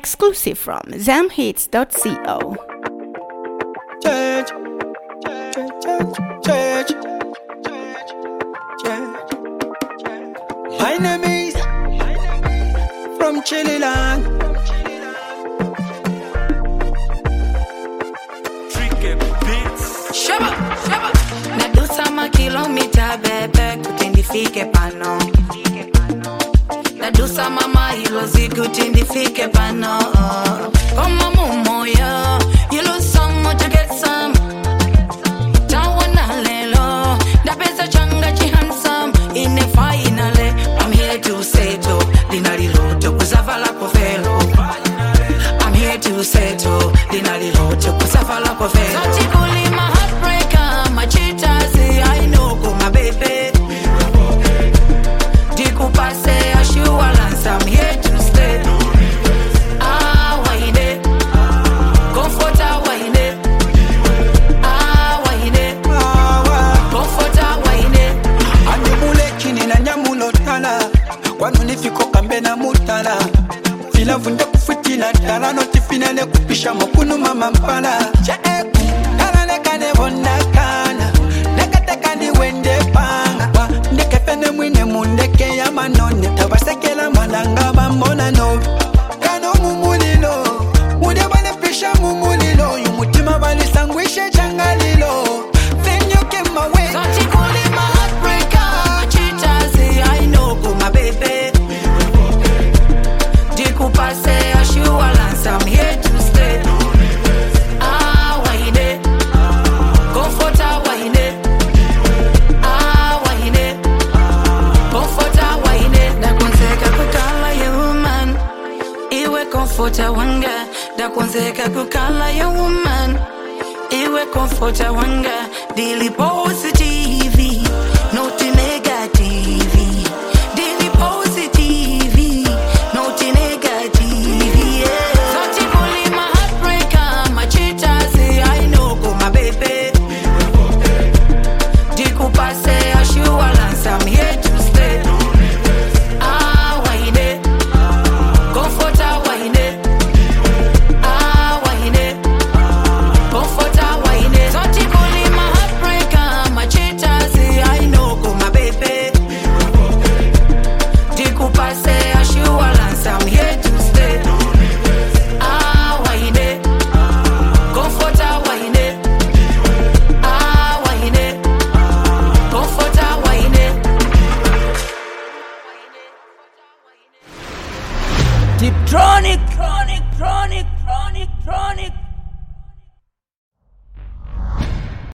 Exclusive from zamhits.co. Church, church. My name is from Chililand. Shabba. Nadusa makilomita bebe kutindifike pano. Nadusa mama ilozi kutindifike pano. Koma mumoya, you lose some to get some. Tawana lelo, da pesa changa chi handsome. In the finale, I'm here to settle. Dinari loto kuzavala kofelo. I'm here to settle. Dinari loto kuzavala kofelo. Sochikuli my heartbreaker, my cheaters, I know go my baby. Diku passe assurance, I'm here to stay. Ah, why it? Comfort, why it? Ah, why it? Comfort, why it? Anyumule kini na nyamulo tala. Wanunifiko kambe na mutala. Fila vunda kufutila tala. Notifinele kupisha mokunu mama mpala. Tala nekane wonda kana. Nekatekani wende panga. Nekefene mwine mundeke ya manone. Tabasekela mananga bambona no. Kano mumulilo. Mude bane pisha mumulilo. Yumutima bane sangwishe changalilo. Then you came my way. Sochikuli my heartbreaker, my cheaters, I know go my baby. Diku passe assurance, I'm here to stay. Ah, why it? Comfort, why it? Ah, why it? Comfort, why it? Da konseka kukala ya woman. Iwe comfort wanga. Da konseka kukala ya woman. Iwe comfort wanga. Dili positive.